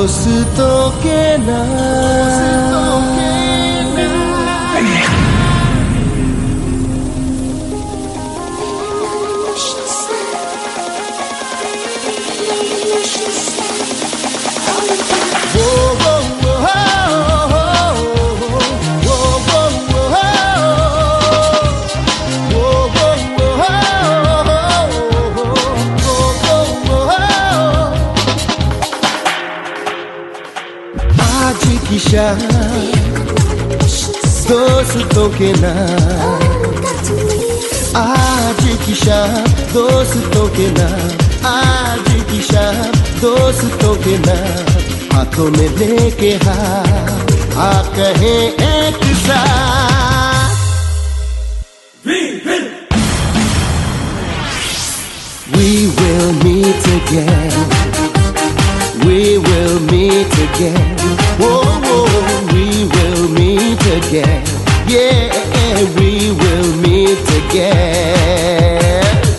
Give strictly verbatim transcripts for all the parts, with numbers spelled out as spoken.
दोस्तों के नाम शाम दोस्तों के नाम, आज की शाम दोस्तों के नाम, आज की शाम दोस्तों के नाम, हाथों में लेके हाथ आ कहे एक साथ We will We will meet again, we will meet again. Whoa, whoa, we will meet again. Yeah, we will meet again.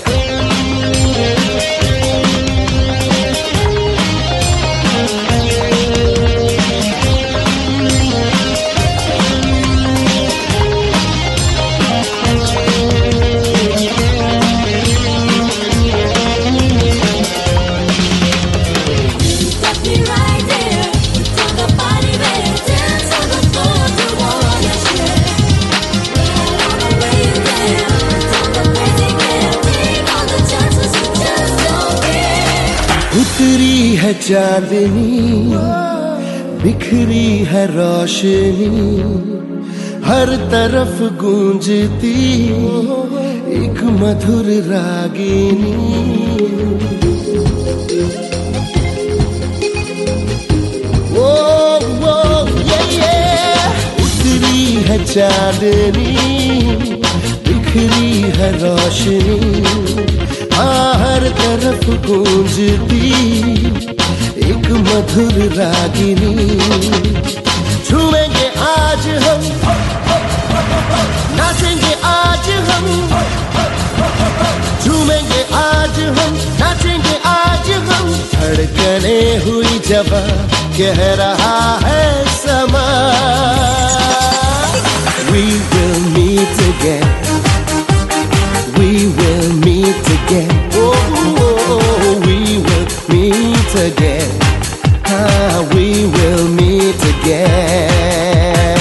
उतरी है चांदनी, बिखरी है रोशनी, हर तरफ गूंजती एक मधुर रागिनी। ओ ओ ये ये उतरी है चांदनी, बिखरी है रोशनी, हर तरफ गूंजती एक मधुर रागिनी। झूमेंगे आज हम, नाचेंगे आज हम, झूमेंगे आज हम, नाचेंगे आज हम, धड़कने हुई जवां कह रहा है समा। We will meet again, we will meet again. Oh, oh, oh, we will meet again. Ah, we will meet again.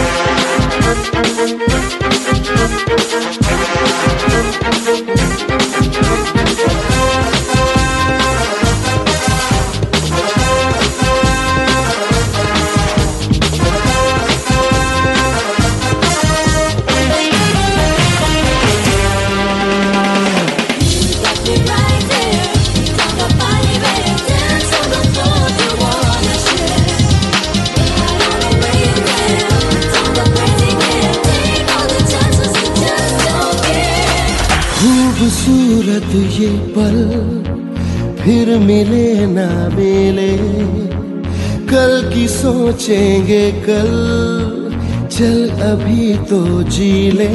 खूबसूरत ये पल फिर मिले ना मिले, कल की सोचेंगे कल, चल अभी तो जी ले।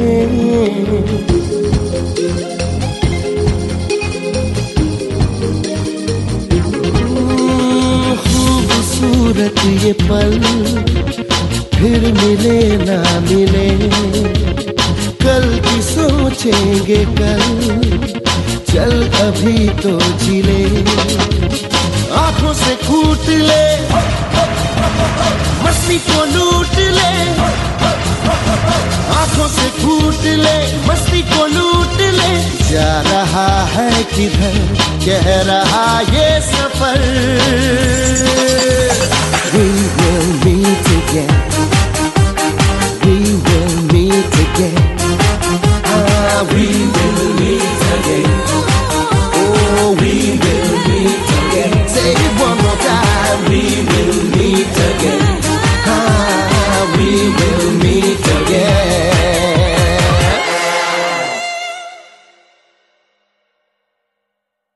खूबसूरत ये पल फिर मिले ना मिले, कल की सोचेंगे कल, चल अभी तो जी ले। आंखों से कूट ले, मस्ती को लूट ले, आंखों से कूट ले, मस्ती को लूट ले। जा रहा है किधर कह रहा ये सफर।